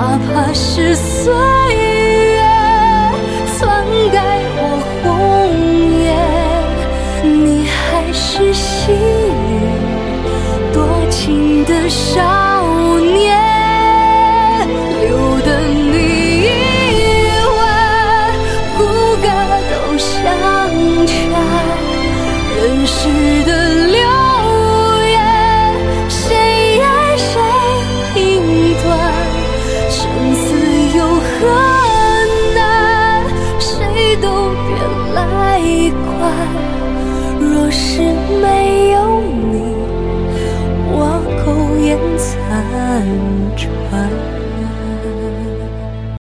哪怕是岁月篡改我红颜，你还是昔日多情的少年，留得你一吻，骨骼都相全。人世的流言，谁爱谁评断，生死有何难，谁都别来管。若是没有你，我苟延残喘。